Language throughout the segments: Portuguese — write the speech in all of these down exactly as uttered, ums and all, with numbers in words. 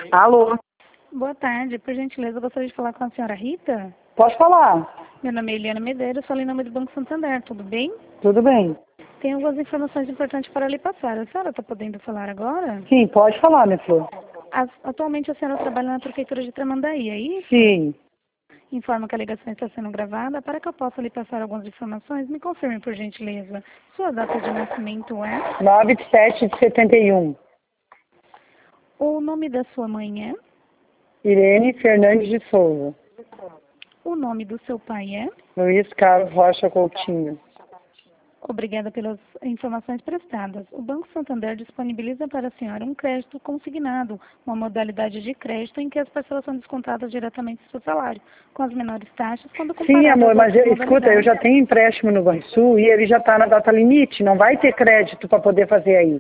Alô? Boa tarde. Por gentileza, eu gostaria de falar com a senhora Rita. Pode falar. Meu nome é Eliana Medeiros, falo em nome do Banco Santander. Tudo bem? Tudo bem. Tenho algumas informações importantes para lhe passar. A senhora está podendo falar agora? Sim, pode falar, minha flor. As- atualmente a senhora trabalha na Prefeitura de Tramandaí, é isso? Sim. Informa que a ligação está sendo gravada. Para que eu possa lhe passar algumas informações, me confirme, por gentileza. Sua data de nascimento é? nove de sete de setenta e um. O nome da sua mãe é? Irene Fernandes de Souza. O nome do seu pai é? Luiz Carlos Rocha Coutinho. Obrigada pelas informações prestadas. O Banco Santander disponibiliza para a senhora um crédito consignado, uma modalidade de crédito em que as parcelas são descontadas diretamente do seu salário, com as menores taxas quando comparadas. Sim, amor, às mas outras eu- escuta, eu já modalidades. tenho empréstimo no Banrisul e ele já está na data limite. Não vai ter crédito para poder fazer aí.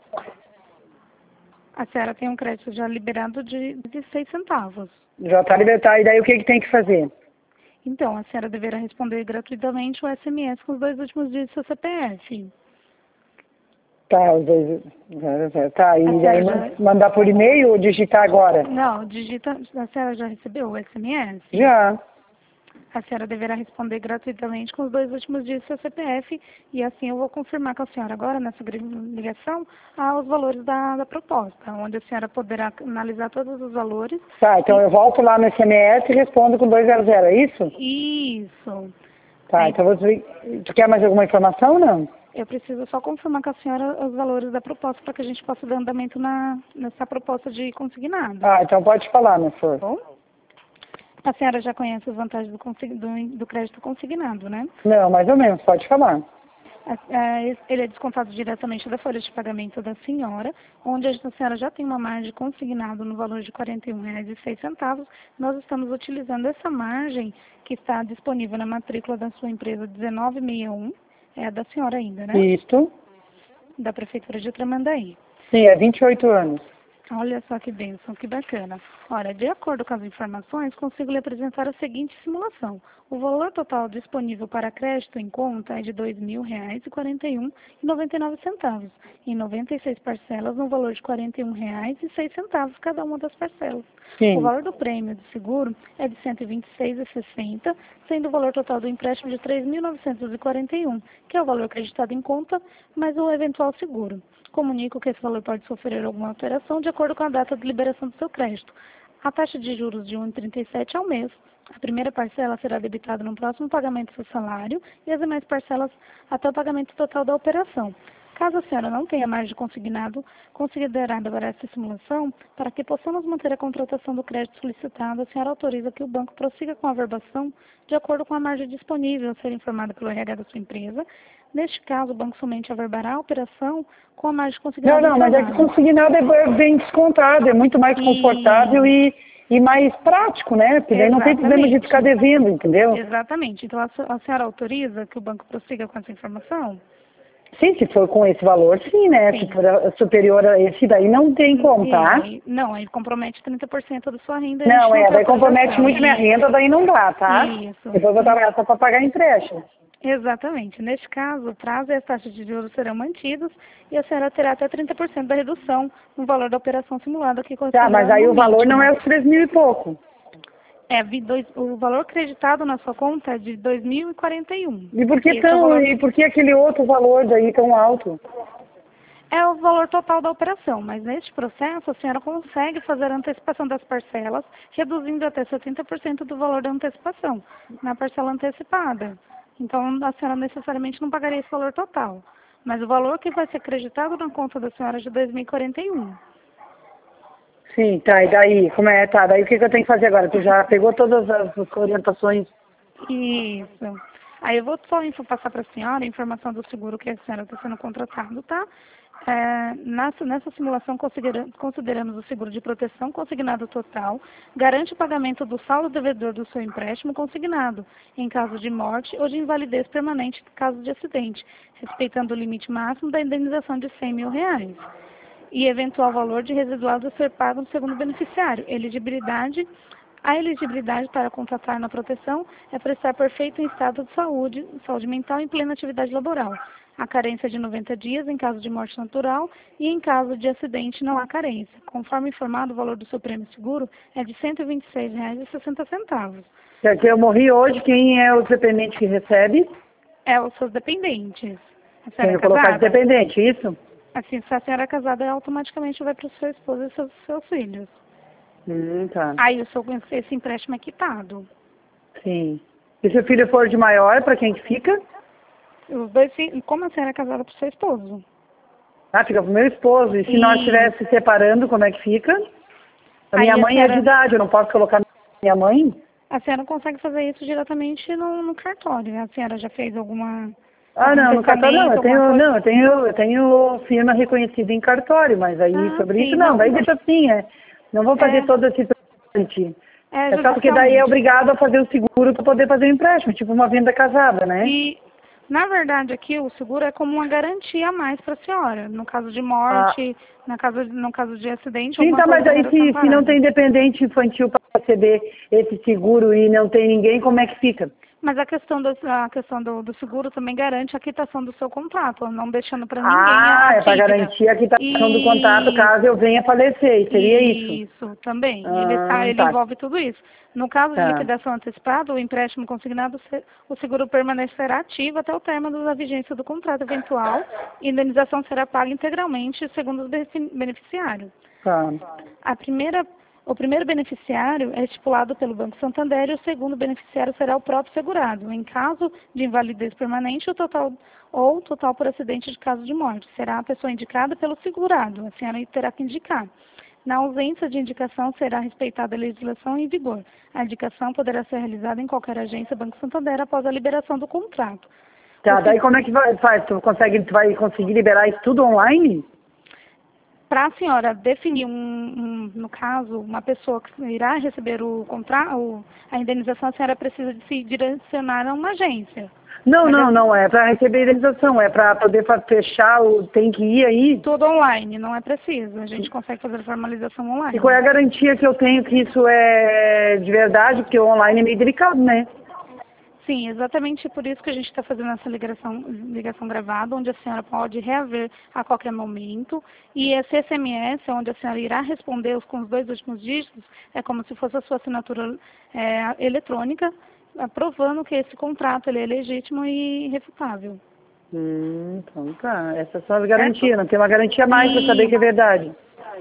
A senhora tem um crédito já liberado de, de seis centavos. Já está libertado. E daí o que, que tem que fazer? Então, a senhora deverá responder gratuitamente o S M S com os dois últimos dias do seu C P F. Tá, os dois. Tá, e A daí senhora man- já... mandar por e-mail ou digitar agora? Não, digita... A senhora já recebeu o S M S? Já. A senhora deverá responder gratuitamente com os dois últimos dias do seu C P F e assim eu vou confirmar com a senhora agora, nessa ligação, ah, os valores da, da proposta, onde a senhora poderá analisar todos os valores. Tá, então eu volto lá no S M S e respondo com duzentos, é isso? Isso. Tá, Aí, então você... Tu quer mais alguma informação ou não? eu preciso só confirmar com a senhora os valores da proposta para que a gente possa dar andamento na, nessa proposta de consignado. Ah, então pode falar, minha flor. Bom? A senhora já conhece as vantagens do, consi- do, do crédito consignado, né? Não, mais ou menos, pode falar. A- a- Ele é descontado diretamente da folha de pagamento da senhora, onde a senhora já tem uma margem consignada no valor de quarenta e um reais e seis centavos. Nós estamos utilizando essa margem que está disponível na matrícula da sua empresa dezenove sessenta e um, é a da senhora ainda, né? Isto. Da Prefeitura de Tramandaí. Sim, é vinte e oito anos. Olha só que bênção, que bacana. Olha, de acordo com as informações, consigo lhe apresentar a seguinte simulação. O valor total disponível para crédito em conta é de dois mil reais e quarenta e um reais e noventa e nove centavos, em noventa e seis parcelas no valor de quarenta e um reais e seis centavos cada uma das parcelas. Sim. O valor do prêmio de seguro é de cento e vinte e seis reais e sessenta centavos, sendo o valor total do empréstimo de três mil novecentos e quarenta e um reais, que é o valor acreditado em conta, mais o eventual seguro. Comunico que esse valor pode sofrer alguma alteração de acordo com a data de liberação do seu crédito. A taxa de juros de um vírgula trinta e sete ao mês. A primeira parcela será debitada no próximo pagamento do seu salário e as demais parcelas até o pagamento total da operação. Caso a senhora não tenha margem consignado, considerada para essa simulação, para que possamos manter a contratação do crédito solicitado, a senhora autoriza que o banco prossiga com a averbação de acordo com a margem disponível a ser informada pelo R H da sua empresa. Neste caso, o banco somente averbará a operação com a margem consignada. Não, não, mas é que consignado é bem descontado, é muito mais confortável e, e mais prático, né? Porque daí não tem problema de ficar devendo, entendeu? Exatamente. Então, a, se- a senhora autoriza que o banco prossiga com essa informação? Sim, se for com esse valor, sim, né? Sim. Se for a- superior a esse daí, não tem como, tá? E- não, aí compromete trinta por cento da sua renda. Não, a gente é, tem daí compromete autorização. muito minha renda, daí não dá, tá? Isso. Depois eu vou trabalhar só para pagar empréstimo. Exatamente. Neste caso, o prazo e as taxas de juros serão mantidos e a senhora terá até trinta por cento da redução no valor da operação simulada que corresponde Tá, mas aí ao o valor não limite. é os três mil e pouco. É, vi dois- o valor acreditado na sua conta é de dois mil e quarenta e um. E por que Esse é o tão, valor- e por que aquele outro valor daí tão alto? É o valor total da operação, mas neste processo a senhora consegue fazer a antecipação das parcelas, reduzindo até setenta por cento do valor da antecipação na parcela antecipada. Então, a senhora necessariamente não pagaria esse valor total, mas o valor que vai ser acreditado na conta da senhora é de dois mil e quarenta e um. Sim, tá, e daí? Como é? Tá, daí o que, que eu tenho que fazer agora? Tu já pegou todas as, as orientações? Isso. Aí eu vou só info- passar para a senhora a informação do seguro que a senhora está sendo contratado, tá? É, nessa, nessa simulação considera- consideramos o seguro de proteção consignado total, garante o pagamento do saldo devedor do seu empréstimo consignado, em caso de morte ou de invalidez permanente em caso de acidente, respeitando o limite máximo da indenização de cem mil reais. E eventual valor de residual a ser pago no segundo beneficiário. Elegibilidade. A elegibilidade para contratar na proteção é prestar perfeito em estado de saúde, saúde mental e em plena atividade laboral. A carência é de noventa dias em caso de morte natural e em caso de acidente não há carência. Conforme informado, o valor do seu prêmio seguro é de cento e vinte e seis reais e sessenta centavos. Se aqui eu morri hoje, quem é o dependente que recebe? É os seus dependentes. A senhora Tem é que colocar de casada? dependente, isso? Assim, se a senhora é casada, automaticamente vai para o seu esposo e seus, seus filhos. Hum, tá. Aí o seu, esse empréstimo é quitado. Sim. E se o filho for de maior, para quem que fica? Os dois, fi- como a senhora é casada para o seu esposo? Ah, fica pro meu esposo. E se E- nós estivermos se separando, como é que fica? A Aí minha a mãe senhora- é de idade, eu não posso colocar minha mãe? A senhora consegue fazer isso diretamente no, no cartório. A senhora já fez alguma Ah, algum não, no cartório não. testamento, Eu alguma tenho, coisa? não, eu tenho, eu tenho firma reconhecida em cartório, mas aí Ah, sobre isso sim, não, não. daí deixa assim, é. Não vou fazer É, todo esse trâmite. é É só porque daí é judicialmente. obrigado a fazer o seguro para poder fazer o empréstimo, tipo uma venda casada, né? E, na verdade, aqui o seguro é como uma garantia a mais para a senhora. No caso de Ah, morte, no caso, no caso de acidente, sim, alguma tá, coisa mas que a aí senhora está se, se não parada. tem dependente infantil para receber esse seguro e não tem ninguém, como é que fica? Mas a questão, do, a questão do, do seguro também garante a quitação do seu contrato, não deixando para ninguém a, Ah, a é para dívida. garantir a quitação do contato caso eu venha a falecer, seria isso? Isso, também. Ele, tá, Ah, ele tá, envolve tudo isso. No caso de tá. liquidação antecipada, o empréstimo consignado, se- o seguro permanecerá ativo até o término da vigência do contrato eventual e a indenização será paga integralmente segundo os benefi- beneficiários. Tá. A primeira, o primeiro beneficiário é estipulado pelo Banco Santander e o segundo beneficiário será o próprio segurado. Em caso de invalidez permanente, o total ou total por acidente de caso de morte será a pessoa indicada pelo segurado. A senhora terá que indicar. Na ausência de indicação, será respeitada a legislação em vigor. A indicação poderá ser realizada em qualquer agência Banco Santander após a liberação do contrato. Tá, daí como é que vai, faz? Tu consegue, tu vai conseguir liberar isso tudo online? Para a senhora definir, um, um, no caso, uma pessoa que irá receber o contrato, a indenização, a senhora precisa de se direcionar a uma agência. Não, Mas não, é não, é para receber indenização, é para poder fa- fechar, o, tem que ir aí. tudo online, não é preciso. A gente consegue fazer a formalização E qual é a online. garantia que eu tenho que isso é de verdade, porque o online é meio delicado, né? Sim, exatamente por isso que a gente está fazendo essa ligação, ligação gravada, onde a senhora pode reaver a qualquer momento. E esse S M S, onde a senhora irá responder os- com os dois últimos dígitos, é como se fosse a sua assinatura é, eletrônica, aprovando que esse contrato ele é legítimo e irrefutável. Hum, então tá, essas são as Certo? garantias, não tem uma garantia a mais para saber que é E, verdade.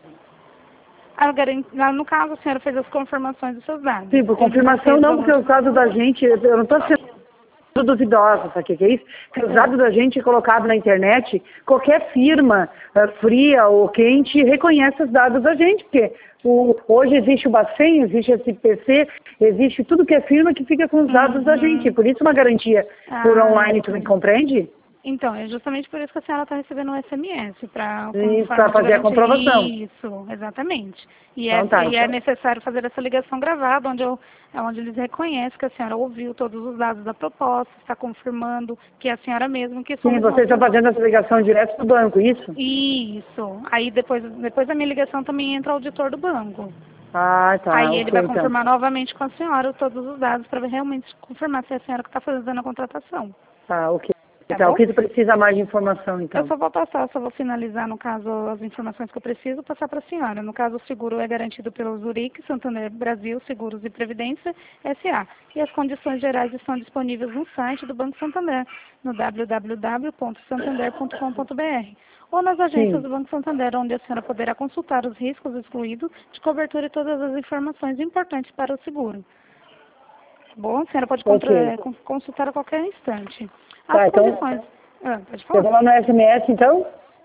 a garan- lá no caso, a senhora fez as confirmações dos seus dados. Sim, por Ele já confirmação fez não, o porque o valor. caso da gente, eu eu não estou sendo duvidosa, sabe o que que é isso? Porque os É. dados da gente colocado na internet, qualquer firma eh, fria ou quente reconhece os dados da gente, porque o, hoje existe o Bacen, existe a S P C, existe tudo que é firma que fica com os dados da Uhum. gente, por isso uma garantia por Ah, online, tu me compreende? então, é justamente por isso que a senhora está recebendo um S M S, para E como para forma de fazer a garantia. comprovação. Isso, exatamente. E é, Então tá, e é então. necessário fazer essa ligação gravada, onde, eu, é onde eles reconhecem que a senhora ouviu todos os dados da proposta, está confirmando que é a senhora mesma que Sim, somos vocês estão nós. fazendo essa ligação direto do banco, isso? Isso. Aí depois, depois da minha ligação também entra o auditor do banco. Ah, tá, Aí ele ok, vai então. confirmar novamente com a senhora todos os dados para realmente confirmar se é a senhora que está fazendo a contratação. Tá, ok. Tá Tá, o bom? que tu precisa mais de informação, Eu então? só vou passar, só vou finalizar, no caso, as informações que eu preciso, passar para a senhora. No caso, o seguro é garantido pelo Zurique, Santander Brasil Seguros e Previdência, S A. E as condições gerais estão disponíveis no site do Banco Santander, no w w w ponto santander ponto com ponto b r, ou nas agências Sim, do Banco Santander, onde a senhora poderá consultar os riscos excluídos de cobertura e todas as informações importantes para o seguro. Bom, a senhora pode ok. contra- con- consultar a qualquer instante. As Tá, então, condições... Ah, pode eu falar? vou lá no S M S, então?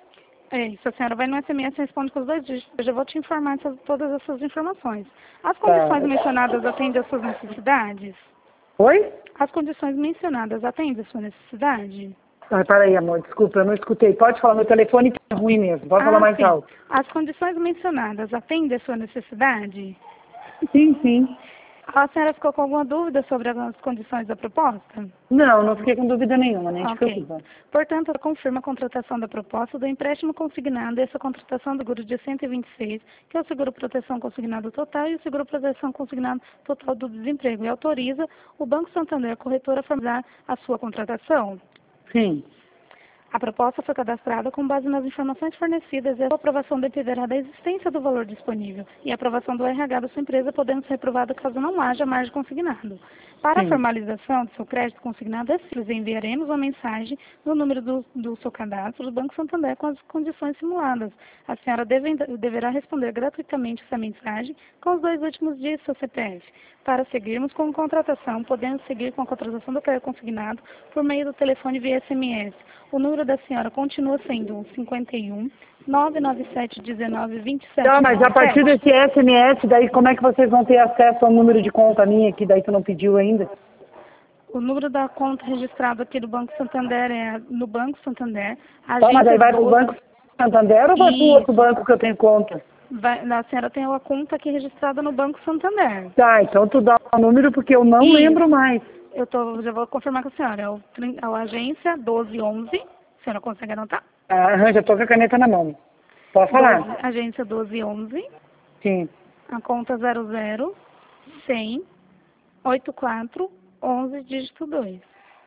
É isso, a senhora vai no S M S e responde com os dois dígitos. Eu já vou te informar essas, todas essas informações. As Tá. condições mencionadas atendem às suas necessidades? Oi? As condições mencionadas atendem à sua necessidade? Ah, peraí, amor, desculpa, eu não escutei. Pode falar, meu telefone tá ruim mesmo. Pode falar Ah, mais sim. alto. As condições mencionadas atendem à sua necessidade? Sim, sim. A senhora ficou com alguma dúvida sobre as condições da proposta? Não, não fiquei com dúvida nenhuma, nem te Ok. preocupa. Portanto, ela confirma a contratação da proposta do empréstimo consignado e essa contratação do seguro de cento e vinte e seis, que é o seguro proteção consignado total e o seguro proteção consignado total do desemprego, e autoriza o Banco Santander Corretora a formalizar a sua contratação. Sim. A proposta foi cadastrada com base nas informações fornecidas e a sua aprovação dependerá da existência do valor disponível e a aprovação do R H da sua empresa, podendo ser reprovada caso não haja margem consignado. Para a Sim. formalização do seu crédito consignado é simples, enviaremos uma mensagem no número do, do seu cadastro do Banco Santander com as condições simuladas. A senhora deve, deverá responder gratuitamente essa mensagem com os dois últimos dias do seu C P F. Para seguirmos com contratação, podemos seguir com a contratação do crédito consignado por meio do telefone via S M S. O número da senhora continua sendo cinquenta e um, nove nove sete, dezenove, vinte e sete. Tá, mas a partir desse S M S, daí como é que vocês vão ter acesso ao número de conta minha, que daí tu não pediu ainda? O número da conta registrado aqui do Banco Santander é no Banco Santander. Tá, mas aí vai pro Banco Santander ou vai pro outro banco que eu tenho conta? Vai, a senhora tem a conta aqui registrada no Banco Santander. Tá, então tu dá o número porque eu não Isso. lembro mais. Eu tô, já vou confirmar com a senhora. É o, trin- é o agência doze onze. A senhora consegue anotar? Ah, já tô com a caneta na mão. Pode falar? doze, agência doze onze. Sim. A conta zero zero, cem, oitenta e quatro, onze, dígito dois.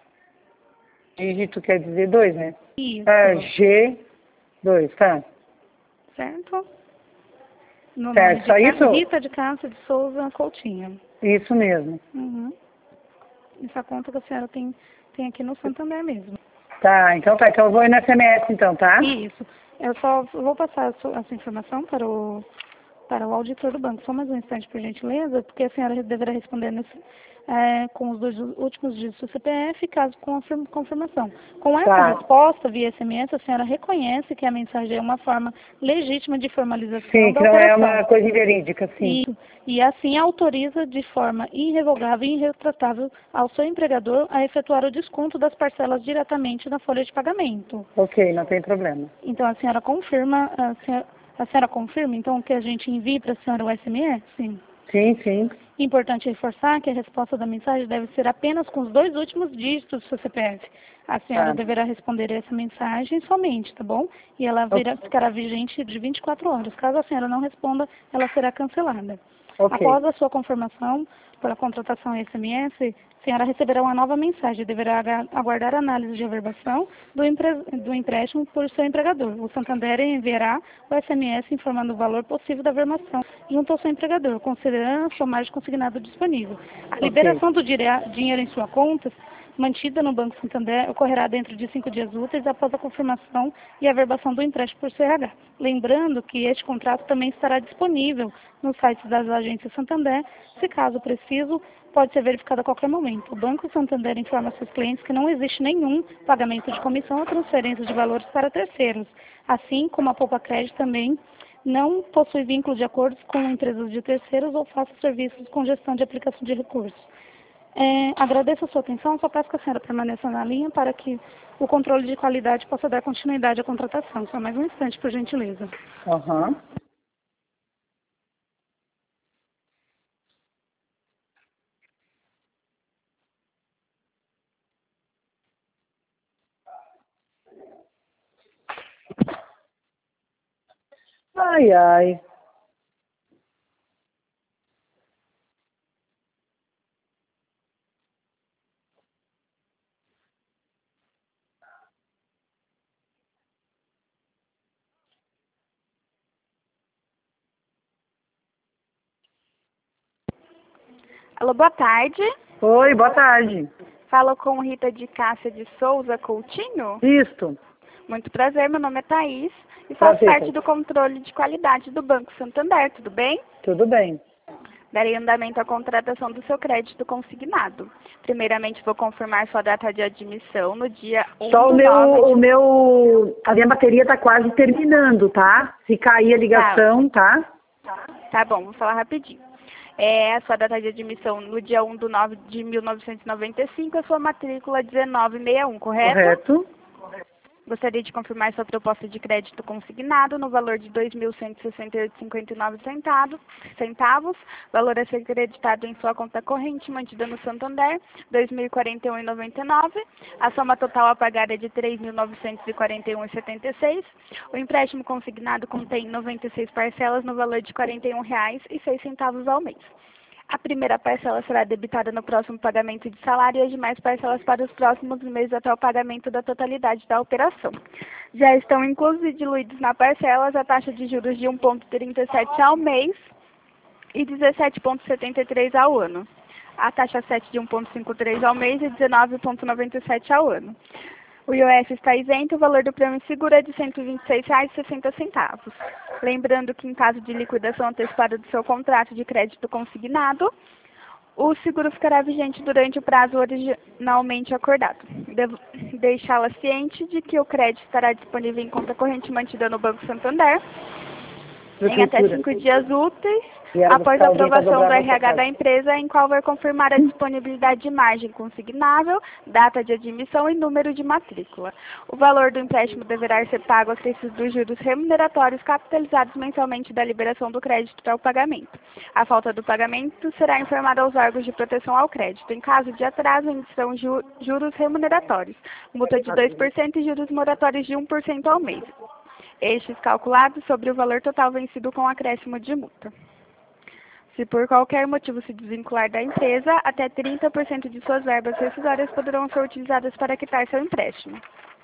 Dígito quer dizer dois, né? Isso. É, G dois, tá. Certo? No Certo, só nome de isso? Ca- Rita de Castro de Souza Coutinho. Isso mesmo. Uhum. Essa conta que a senhora tem, tem aqui no Santander mesmo. Tá, então tá. Então eu vou ir no S M S então, tá? Isso. Eu só vou passar essa essa informação para o, para o auditor do banco. Só mais um instante, por gentileza, porque a senhora deverá responder nesse, é, com os dois últimos dígitos do C P F, caso com confirmação. Com essa Tá. resposta via S M S, a senhora reconhece que a mensagem é uma forma legítima de formalização Sim, da que não é operação. uma coisa inverídica, sim. Isso. E assim autoriza de forma irrevogável e irretratável ao seu empregador a efetuar o desconto das parcelas diretamente na folha de pagamento. Ok, não tem problema. Então a senhora confirma, a senhora, a senhora confirma então que a gente envie para a senhora o S M S? Sim. Sim, sim. Importante reforçar que a resposta da mensagem deve ser apenas com os dois últimos dígitos do seu C P F. A senhora Tá. deverá responder essa mensagem somente, tá bom? E ela virá, ficará vigente de vinte e quatro horas. Caso a senhora não responda, ela será cancelada. Ok. Após a sua confirmação pela contratação S M S, a senhora receberá uma nova mensagem. Deverá aga- aguardar a análise de averbação do, empre- do empréstimo por seu empregador. O Santander enviará o S M S informando o valor possível da averbação junto ao seu empregador, considerando a sua margem consignada disponível. A Ok. liberação do dire- dinheiro em sua conta mantida no Banco Santander ocorrerá dentro de cinco dias úteis após a confirmação e averbação do empréstimo por C R H. Lembrando que este contrato também estará disponível nos sites das agências Santander, se caso preciso, pode ser verificado a qualquer momento. O Banco Santander informa seus clientes que não existe nenhum pagamento de comissão ou transferência de valores para terceiros, assim como a Poupa Crédito também não possui vínculo de acordos com empresas de terceiros ou faça serviços com gestão de aplicação de recursos. É, agradeço a sua atenção, só peço que a senhora permaneça na linha para que o controle de qualidade possa dar continuidade à contratação. Só mais um instante, por gentileza. Aham. Ai, ai. Alô, boa tarde. Oi, boa tarde. Falo com Rita de Cássia de Souza Coutinho. Isto. Muito prazer, meu nome é Thaís e faço Prazer, parte Thaís. do controle de qualidade do Banco Santander, tudo bem? Tudo bem. Darei andamento à contratação do seu crédito consignado. Primeiramente, vou confirmar sua data de admissão no dia um Só o do meu, nove o de... meu, a minha bateria tá quase terminando, tá? Se cair a ligação, tá? Tá bom, vou falar rapidinho. É a sua data de admissão no dia um do nove de mil novecentos e noventa e cinco, a sua matrícula dezenove sessenta e um, correto? Correto. Gostaria de confirmar sua proposta de crédito consignado no valor de dois mil cento e sessenta e oito vírgula cinquenta e nove centavos, valor a ser creditado em sua conta corrente mantida no Santander, dois mil e quarenta e um vírgula noventa e nove. A soma total a pagar é de três mil novecentos e quarenta e um vírgula setenta e seis. O empréstimo consignado contém noventa e seis parcelas no valor de quarenta e um reais e seis centavos ao mês. A primeira parcela será debitada no próximo pagamento de salário e as demais parcelas para os próximos meses até o pagamento da totalidade da operação. Já estão inclusos e diluídos na parcelas a taxa de juros de um vírgula trinta e sete ao mês e dezessete vírgula setenta e três ao ano. A taxa sete de um vírgula cinquenta e três ao mês e dezenove vírgula noventa e sete ao ano. O I O F está isento, o valor do prêmio seguro é de cento e vinte e seis reais e sessenta centavos. Lembrando que em caso de liquidação antecipada do seu contrato de crédito consignado, o seguro ficará vigente durante o prazo originalmente acordado. Devo deixá-la ciente de que o crédito estará disponível em conta corrente mantida no Banco Santander em até cinco dias úteis após a aprovação do R H da empresa, em qual vai confirmar a disponibilidade de margem consignável, data de admissão e número de matrícula. O valor do empréstimo deverá ser pago a crescer dos juros remuneratórios capitalizados mensalmente da liberação do crédito para o pagamento. A falta do pagamento será informada aos órgãos de proteção ao crédito. Em caso de atraso, são ju juros remuneratórios, multa de dois por cento e juros moratórios de um por cento ao mês. Estes calculados sobre o valor total vencido com acréscimo de multa. Se por qualquer motivo se desvincular da empresa, até trinta por cento de suas verbas rescisórias poderão ser utilizadas para quitar seu empréstimo.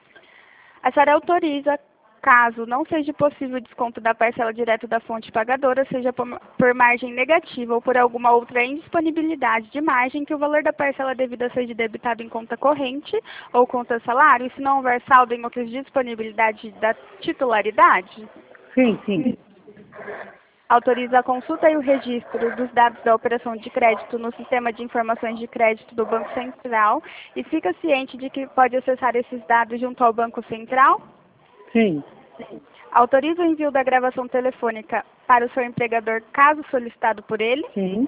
A senhora autoriza, caso não seja possível o desconto da parcela direto da fonte pagadora, seja por, por margem negativa ou por alguma outra indisponibilidade de margem, que o valor da parcela devida seja debitado em conta corrente ou conta salário, e se não houver saldo em outras disponibilidades da titularidade? Sim, sim. Autoriza a consulta e o registro dos dados da operação de crédito no Sistema de Informações de Crédito do Banco Central e fica ciente de que pode acessar esses dados junto ao Banco Central? Sim. Autoriza o envio da gravação telefônica para o seu empregador, caso solicitado por ele? Sim.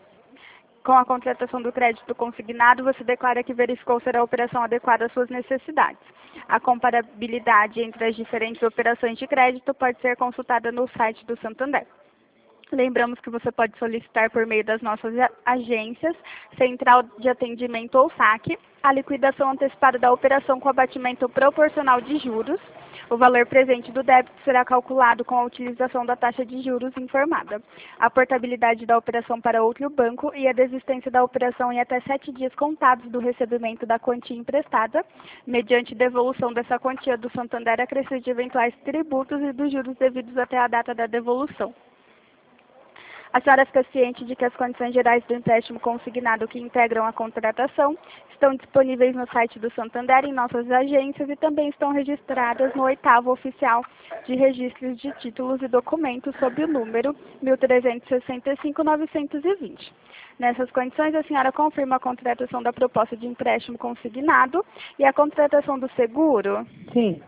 Com a contratação do crédito consignado, você declara que verificou ser a operação adequada às suas necessidades. A comparabilidade entre as diferentes operações de crédito pode ser consultada no site do Santander. Lembramos que você pode solicitar por meio das nossas agências, Central de Atendimento ou saque, a liquidação antecipada da operação com abatimento proporcional de juros. O valor presente do débito será calculado com a utilização da taxa de juros informada. A portabilidade da operação para outro banco e a desistência da operação em até sete dias contados do recebimento da quantia emprestada, mediante devolução dessa quantia do Santander acrescido de eventuais tributos e dos juros devidos até a data da devolução. A senhora fica ciente de que as condições gerais do empréstimo consignado que integram a contratação estão disponíveis no site do Santander, em nossas agências, e também estão registradas no oitavo oficial de registros de títulos e documentos sob o número mil trezentos e sessenta e cinco, novecentos e vinte. Nessas condições, a senhora confirma a contratação da proposta de empréstimo consignado e a contratação do seguro? Sim.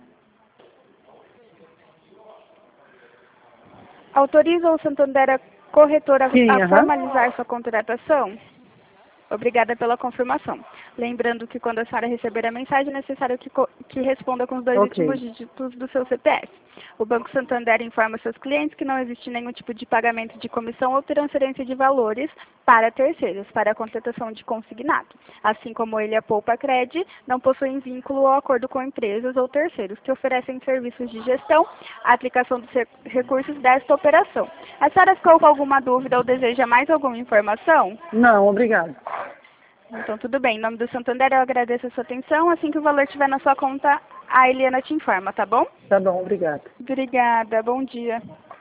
Autoriza o Santander a corretora Sim, a uh-huh. formalizar sua contratação? Obrigada pela confirmação. Lembrando que quando a senhora receber a mensagem, é necessário que, que responda com os dois Okay. últimos dígitos do seu C P F. O Banco Santander informa seus clientes que não existe nenhum tipo de pagamento de comissão ou transferência de valores para terceiros, para a contratação de consignado. Assim como ele, a Poupa Cred, não possuem vínculo ou acordo com empresas ou terceiros que oferecem serviços de gestão, a aplicação dos recursos desta operação. A senhora ficou com alguma dúvida ou deseja mais alguma informação? Não, obrigado. Então, tudo bem. Em nome do Santander, eu agradeço a sua atenção. Assim que o valor estiver na sua conta, a Eliana te informa, tá bom? Tá bom, obrigado. Obrigada. Bom dia.